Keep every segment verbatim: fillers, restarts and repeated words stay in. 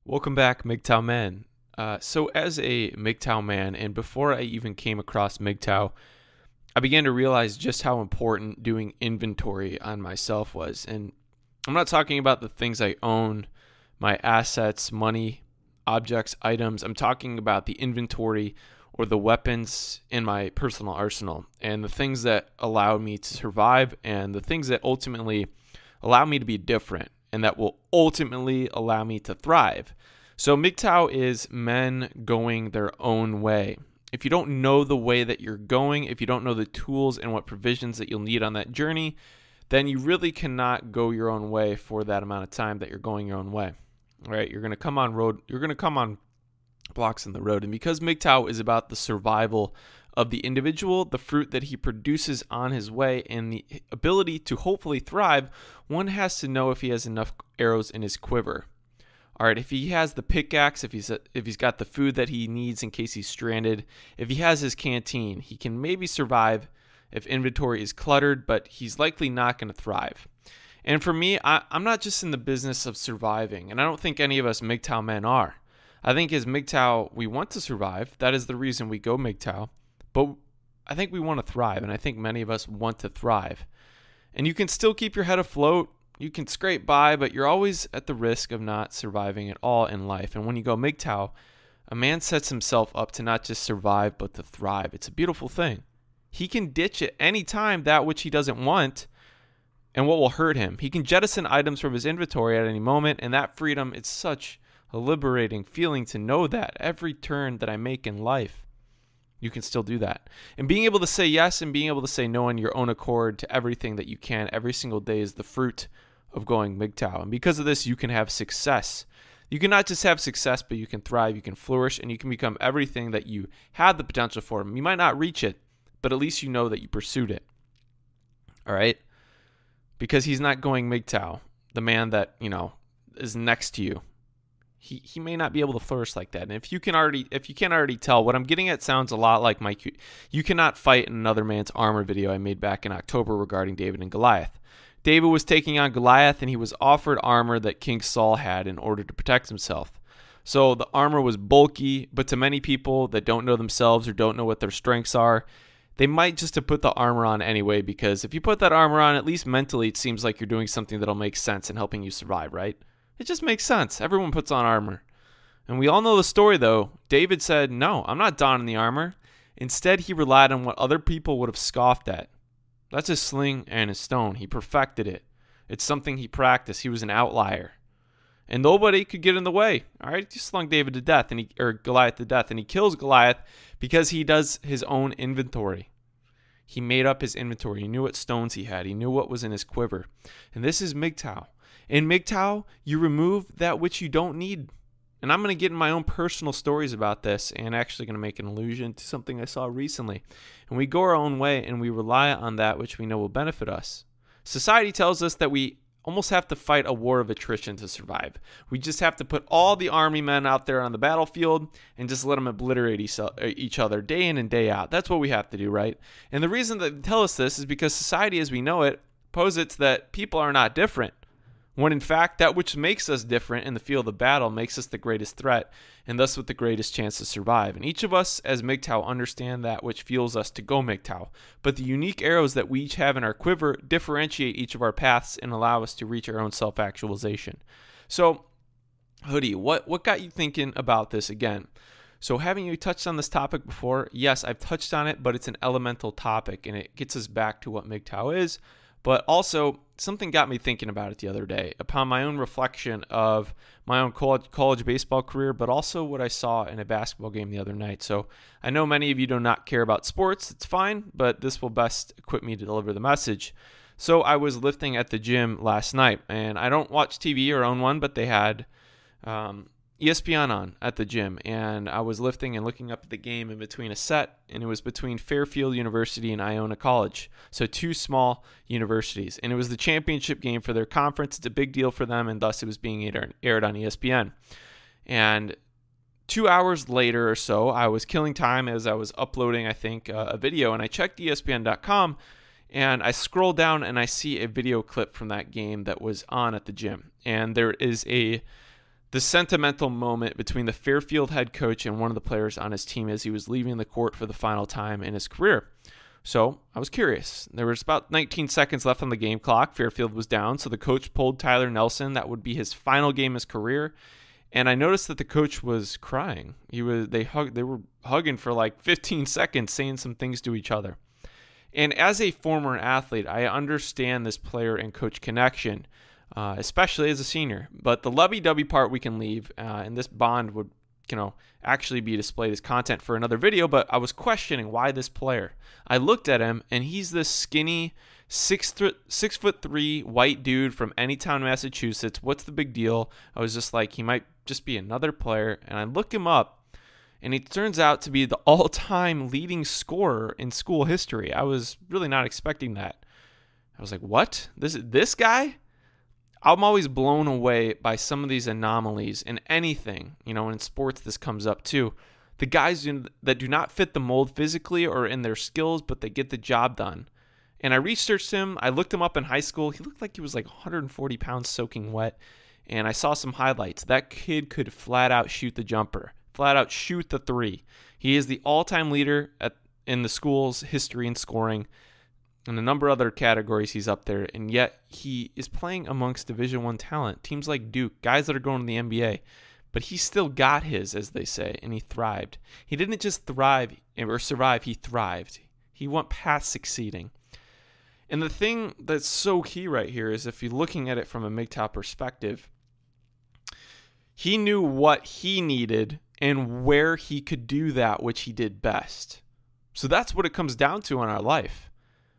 Welcome back, M G T O W men. Uh, so, as a M G T O W man, and before I even came across M G T O W, I began to realize just how important doing inventory on myself was. And I'm not talking about the things I own, my assets, money, objects, items. I'm talking about the inventory or the weapons in my personal arsenal and the things that allow me to survive and the things that ultimately allow me to be different and that will ultimately allow me to thrive. So M G T O W is men going their own way. If you don't know the way that you're going, if you don't know the tools and what provisions that you'll need on that journey, then you really cannot go your own way for that amount of time that you're going your own way. All right, you're going to come on road, you're going to come on blocks in the road. And because M G T O W is about the survival of the individual, the fruit that he produces on his way, and the ability to hopefully thrive, one has to know if he has enough arrows in his quiver. All right, if he has the pickaxe, if he's if he's got the food that he needs in case he's stranded, if he has his canteen, he can maybe survive if inventory is cluttered, but he's likely not going to thrive. And for me, I, I'm not just in the business of surviving, and I don't think any of us M G T O W men are. I think as M G T O W, we want to survive. That is the reason we go M G T O W. But I think we want to thrive, and I think many of us want to thrive. And you can still keep your head afloat. You can scrape by, but you're always at the risk of not surviving at all in life. And when you go M G T O W, a man sets himself up to not just survive, but to thrive. It's a beautiful thing. He can ditch at any time that which he doesn't want and what will hurt him. He can jettison items from his inventory at any moment, and that freedom, it's such a liberating feeling to know that every turn that I make in life, you can still do that. And being able to say yes and being able to say no on your own accord to everything that you can every single day is the fruit of going M G T O W. And because of this, you can have success. You can not just have success, but you can thrive, you can flourish, and you can become everything that you had the potential for. You might not reach it, but at least you know that you pursued it. All right? Because he's not going M G T O W, the man that, you know, is next to you. He he may not be able to flourish like that. And if you can already if you can't already tell, what I'm getting at sounds a lot like my You Cannot Fight in Another Man's Armor video I made back in October regarding David and Goliath. David was taking on Goliath, and he was offered armor that King Saul had in order to protect himself. So the armor was bulky, but to many people that don't know themselves or don't know what their strengths are, they might just have put the armor on anyway, because if you put that armor on, at least mentally, it seems like you're doing something that'll make sense in helping you survive, right? It just makes sense. Everyone puts on armor. And we all know the story, though. David said, no, I'm not donning the armor. Instead, he relied on what other people would have scoffed at. That's his sling and his stone. He perfected it. It's something he practiced. He was an outlier. And nobody could get in the way. All right, he slung David to death, and he or Goliath to death, and he kills Goliath because he does his own inventory. He made up his inventory. He knew what stones he had. He knew what was in his quiver. And this is M G T O W. In M G T O W, you remove that which you don't need. And I'm going to get in my own personal stories about this, and actually going to make an allusion to something I saw recently. And we go our own way, and we rely on that which we know will benefit us. Society tells us that we almost have to fight a war of attrition to survive. We just have to put all the army men out there on the battlefield and just let them obliterate each other day in and day out. That's what we have to do, right? And the reason that they tell us this is because society as we know it posits that people are not different, when in fact that which makes us different in the field of battle makes us the greatest threat, and thus with the greatest chance to survive. And each of us as M G T O W understand that which fuels us to go M G T O W. But the unique arrows that we each have in our quiver differentiate each of our paths and allow us to reach our own self-actualization. So, Hoodie, what, what got you thinking about this again? So having you touched on this topic before, yes, I've touched on it, but it's an elemental topic, and it gets us back to what M G T O W is. But also, something got me thinking about it the other day upon my own reflection of my own college, college baseball career, but also what I saw in a basketball game the other night. So I know many of you do not care about sports. It's fine, but this will best equip me to deliver the message. So I was lifting at the gym last night, and I don't watch T V or own one, but they had um, E S P N on at the gym, and I was lifting and looking up at the game in between a set, and it was between Fairfield University and Iona College, so two small universities, and it was the championship game for their conference. It's a big deal for them, and thus it was being aired on E S P N. And two hours later or so, I was killing time as I was uploading, I think, uh, a video, and I checked E S P N dot com, and I scroll down and I see a video clip from that game that was on at the gym, and there is a the sentimental moment between the Fairfield head coach and one of the players on his team as he was leaving the court for the final time in his career. So I was curious. There was about nineteen seconds left on the game clock. Fairfield was down, so the coach pulled Tyler Nelson. That would be his final game of his career. And I noticed that the coach was crying. He was they hugged they were hugging for like fifteen seconds, saying some things to each other. And as a former athlete, I understand this player and coach connection, uh, especially as a senior. But the lovey-dovey part we can leave, uh, and this bond would, you know, actually be displayed as content for another video. But I was questioning why this player. I looked at him, and he's this skinny, six th- six foot three white dude from Anytown, Massachusetts. What's the big deal? I was just like, he might just be another player. And I look him up, and he turns out to be the all-time leading scorer in school history. I was really not expecting that. I was like, what? This this guy? I'm always blown away by some of these anomalies in anything. You know, in sports this comes up too. The guys that do not fit the mold physically or in their skills, but they get the job done. And I researched him. I looked him up in high school. He looked like he was like one hundred forty pounds soaking wet. And I saw some highlights. That kid could flat out shoot the jumper. Flat out shoot the three. He is the all-time leader at, in the school's history in scoring. In a number of other categories, he's up there. And yet, he is playing amongst Division One talent. Teams like Duke, guys that are going to the N B A. But he still got his, as they say, and he thrived. He didn't just thrive or survive, he thrived. He went past succeeding. And the thing that's so key right here is if you're looking at it from a M G T O W perspective, he knew what he needed and where he could do that which he did best. So that's what it comes down to in our life.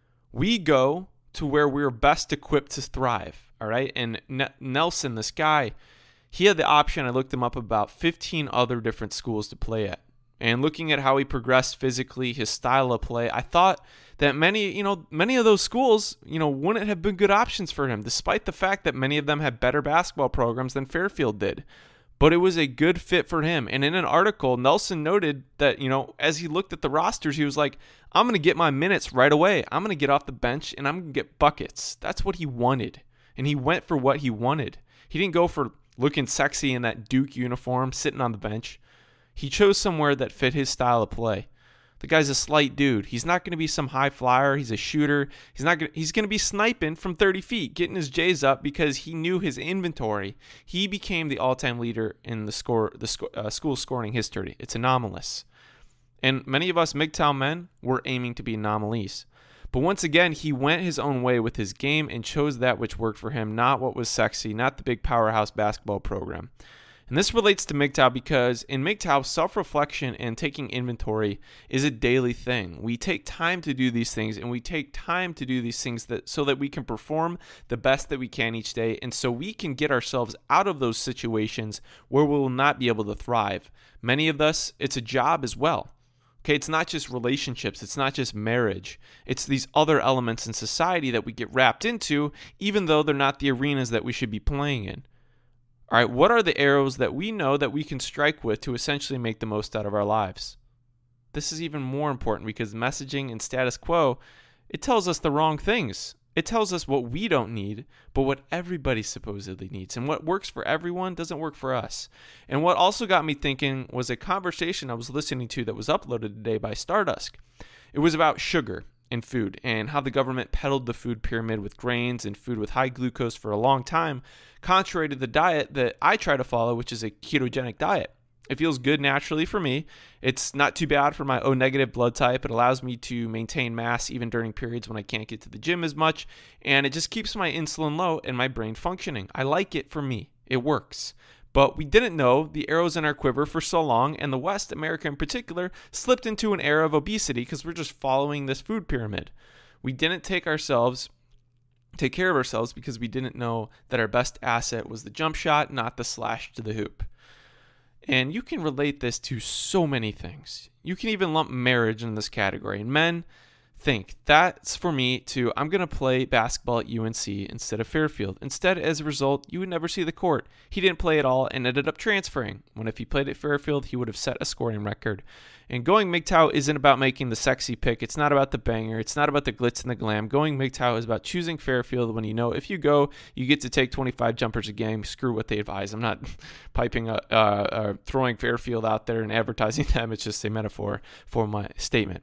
We go to where we're best equipped to thrive, all right? And N- Nelson, this guy, he had the option, I looked him up, about fifteen other different schools to play at. And looking at how he progressed physically, his style of play, I thought that many, you know, many of those schools, you know, wouldn't have been good options for him, despite the fact that many of them had better basketball programs than Fairfield did. But it was a good fit for him. And in an article, Nelson noted that, you know, as he looked at the rosters, he was like, I'm going to get my minutes right away. I'm going to get off the bench and I'm going to get buckets. That's what he wanted. And he went for what he wanted. He didn't go for looking sexy in that Duke uniform, sitting on the bench. He chose somewhere that fit his style of play. The guy's a slight dude. He's not going to be some high flyer. He's a shooter. He's not going. He's going to be sniping from thirty feet, getting his J's up because he knew his inventory. He became the all-time leader in the score, the sco- uh, school scoring history. It's anomalous, and many of us M G T O W men were aiming to be anomalies. But once again, he went his own way with his game and chose that which worked for him, not what was sexy, not the big powerhouse basketball program. And this relates to M G T O W because in M G T O W, self-reflection and taking inventory is a daily thing. We take time to do these things, and we take time to do these things that so that we can perform the best that we can each day, and so we can get ourselves out of those situations where we will not be able to thrive. Many of us, it's a job as well. Okay, it's not just relationships. It's not just marriage. It's these other elements in society that we get wrapped into, even though they're not the arenas that we should be playing in. All right, what are the arrows that we know that we can strike with to essentially make the most out of our lives? This is even more important because messaging and status quo, it tells us the wrong things. It tells us what we don't need, but what everybody supposedly needs. And what works for everyone doesn't work for us. And what also got me thinking was a conversation I was listening to that was uploaded today by Stardust. It was about sugar in food and how the government peddled the food pyramid with grains and food with high glucose for a long time, contrary to the diet that I try to follow, which is a ketogenic diet. It feels good naturally for me. It's not too bad for my O negative blood type. It allows me to maintain mass even during periods when I can't get to the gym as much, and it just keeps my insulin low and my brain functioning. I like it for me. It works. But we didn't know the arrows in our quiver for so long, and the West, America in particular, slipped into an era of obesity because we're just following this food pyramid. We didn't take ourselves, take care of ourselves because we didn't know that our best asset was the jump shot, not the slash to the hoop. And you can relate this to so many things. You can even lump marriage in this category. And men, think. That's for me to, I'm going to play basketball at U N C instead of Fairfield. Instead, as a result, you would never see the court. He didn't play at all and ended up transferring. When if he played at Fairfield, he would have set a scoring record. And going M G T O W isn't about making the sexy pick. It's not about the banger. It's not about the glitz and the glam. Going M G T O W is about choosing Fairfield when you know if you go, you get to take twenty-five jumpers a game. Screw what they advise. I'm not piping, uh, uh, throwing Fairfield out there and advertising them. It's just a metaphor for my statement.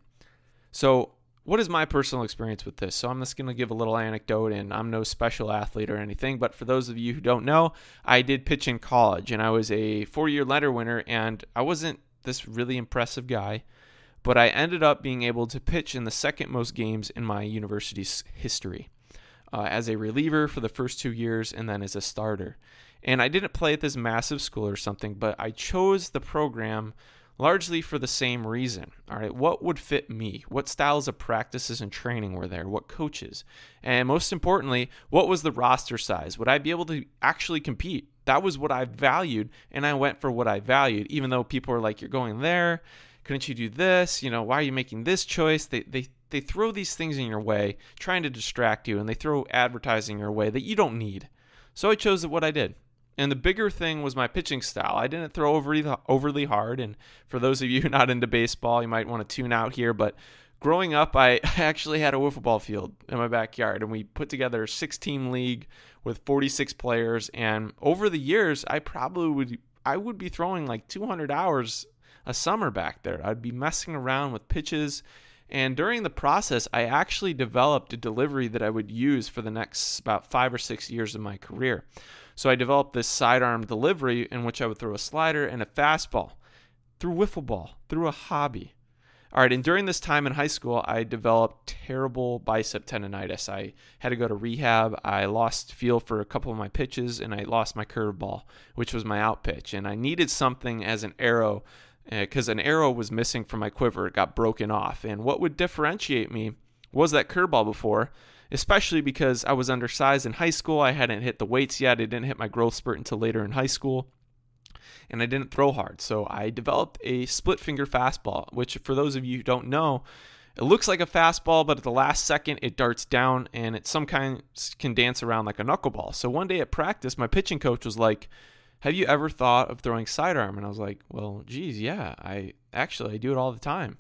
So what is my personal experience with this? So I'm just going to give a little anecdote, and I'm no special athlete or anything, but for those of you who don't know, I did pitch in college, and I was a four-year letter winner, and I wasn't this really impressive guy, but I ended up being able to pitch in the second most games in my university's history uh, as a reliever for the first two years and then as a starter. And I didn't play at this massive school or something, but I chose the program largely for the same reason. All right, what would fit me? What styles of practices and training were there? What coaches? And most importantly, what was the roster size? Would I be able to actually compete? That was what I valued, and I went for what I valued, even though people were like, you're going there, couldn't you do this? You know, why are you making this choice? They they they throw these things in your way, trying to distract you, and they throw advertising your way that you don't need. So I chose what I did. And the bigger thing was my pitching style. I didn't throw overly, overly hard. And for those of you who are not into baseball, you might want to tune out here. But growing up, I actually had a wiffle ball field in my backyard. And we put together a six-team league with forty-six players. And over the years, I probably would I would be throwing like two hundred hours a summer back there. I'd be messing around with pitches. And during the process, I actually developed a delivery that I would use for the next about five or six years of my career. So I developed this sidearm delivery in which I would throw a slider and a fastball through wiffle ball, through a hobby. All right, and during this time in high school, I developed terrible bicep tendonitis. I had to go to rehab. I lost feel for a couple of my pitches, and I lost my curveball, which was my out pitch. And I needed something as an arrow because uh, an arrow was missing from my quiver. It got broken off. And what would differentiate me was that curveball before, especially because I was undersized in high school. I hadn't hit the weights yet. I didn't hit my growth spurt until later in high school. And I didn't throw hard. So I developed a split finger fastball, which for those of you who don't know, it looks like a fastball, but at the last second it darts down and it some kind can dance around like a knuckleball. So one day at practice, my pitching coach was like, have you ever thought of throwing sidearm? And I was like, well, geez, yeah, I actually, I do it all the time.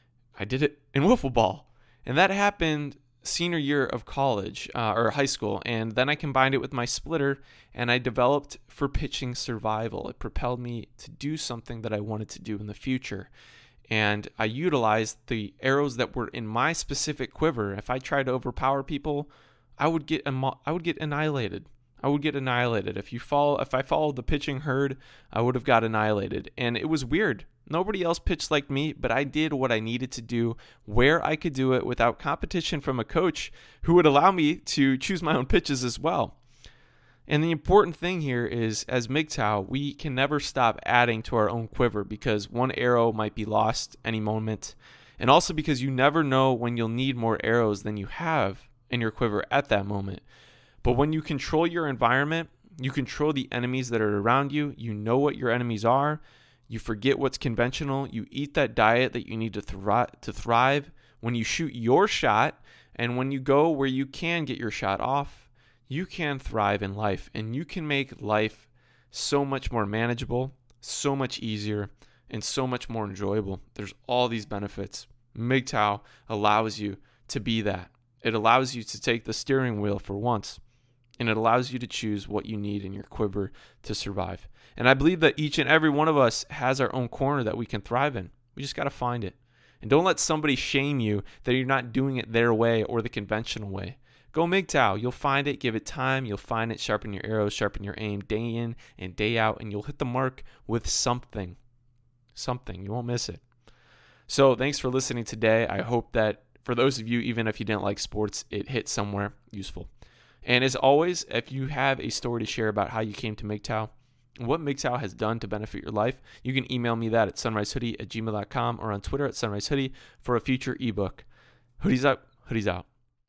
I did it in wiffle ball. And that happened senior year of college uh, or high school, and then I combined it with my splitter, and I developed for pitching survival. It propelled me to do something that I wanted to do in the future, and I utilized the arrows that were in my specific quiver. If I tried to overpower people, I would get I would get annihilated. I would get annihilated. If you follow, if I followed the pitching herd, I would have got annihilated, and it was weird. Nobody else pitched like me, but I did what I needed to do where I could do it without competition from a coach who would allow me to choose my own pitches as well. And the important thing here is, as M G T O W, we can never stop adding to our own quiver because one arrow might be lost any moment, and also because you never know when you'll need more arrows than you have in your quiver at that moment. But when you control your environment, you control the enemies that are around you, you know what your enemies are, you forget what's conventional. You eat that diet that you need to, thri- to thrive. When you shoot your shot and when you go where you can get your shot off, you can thrive in life. And you can make life so much more manageable, so much easier, and so much more enjoyable. There's all these benefits. M G T O W allows you to be that. It allows you to take the steering wheel for once. And it allows you to choose what you need in your quiver to survive. And I believe that each and every one of us has our own corner that we can thrive in. We just got to find it. And don't let somebody shame you that you're not doing it their way or the conventional way. Go M G T O W. You'll find it. Give it time. You'll find it. Sharpen your arrows. Sharpen your aim day in and day out. And you'll hit the mark with something. Something. You won't miss it. So thanks for listening today. I hope that for those of you, even if you didn't like sports, it hit somewhere useful. And as always, if you have a story to share about how you came to M G T O W, what M G T O W has done to benefit your life, you can email me that at sunrisehoodie at gmail dot com or on Twitter at sunrisehoodie for a future ebook. Hoodies up, hoodies out.